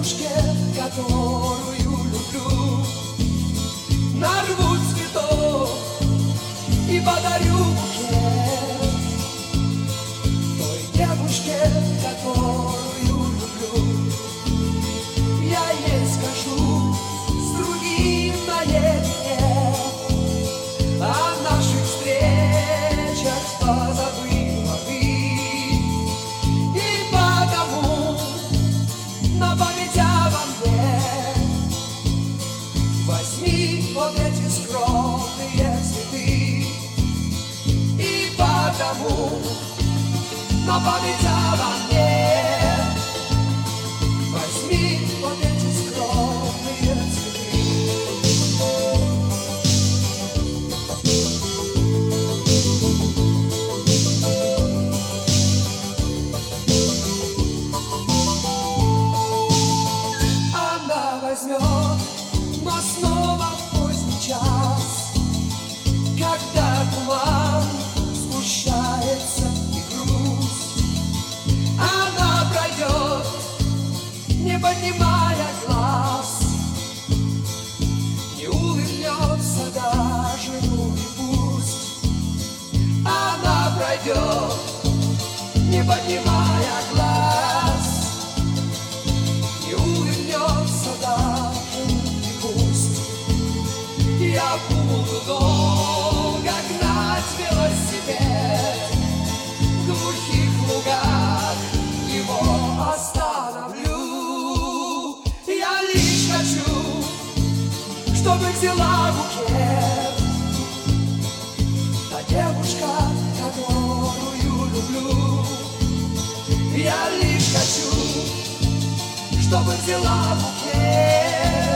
девушке, которую люблю, нарву цветов и подарю букет. Той девушке, которую люблю, я ей скажу с другим наедине о наших встречах позабыла ты. И потому на память обо мне возьми вот эти скромные цветы. И потому на память обо мне возьми вот эти скромные цветы. Она возьмет, но снова в поздний час, когда туман сгущается и грусть. Она пройдет, не поднимая глаз, не улыбнется даже, ну и пусть. Она пройдет, не поднимая глаз, не улыбнется даже, ну и пусть. Я буду долго гнать велосипед, в глухих лугах его остановлю. Я лишь хочу, чтобы взяла букет та девушка, которую люблю. Я лишь хочу, чтобы взяла букет